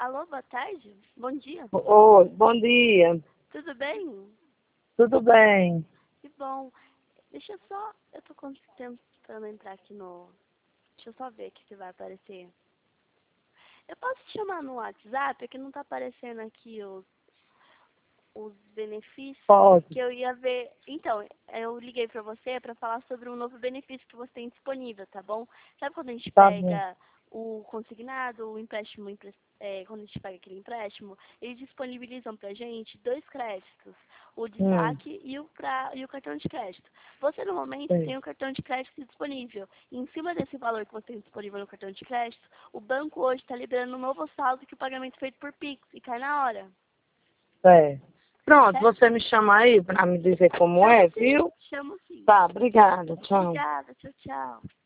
Alô, boa tarde? Bom dia. Oi, bom dia. Tudo bem? Tudo bem? Que bom. Deixa eu só... Eu tô tentando entrar aqui no... Deixa eu só ver aqui se vai aparecer. Eu posso te chamar no WhatsApp? É que não tá aparecendo aqui os benefícios Pode. que eu ia ver. Então, eu liguei pra você pra falar sobre um novo benefício que você tem disponível, tá bom? Sabe quando a gente Tá bom. pega o consignado, o empréstimo, quando a gente pega aquele empréstimo, eles disponibilizam pra gente 2 créditos, o de saque e o cartão de crédito. Você, no momento, Sim. tem o cartão de crédito disponível. E em cima desse valor que você tem disponível no cartão de crédito, o banco hoje está liberando um novo saldo que o pagamento é feito por Pix e cai na hora. Pronto, Certo? você me chama aí para me dizer como é, viu? Chamo sim. Tá, obrigada. Tchau. Obrigada. Tchau, tchau.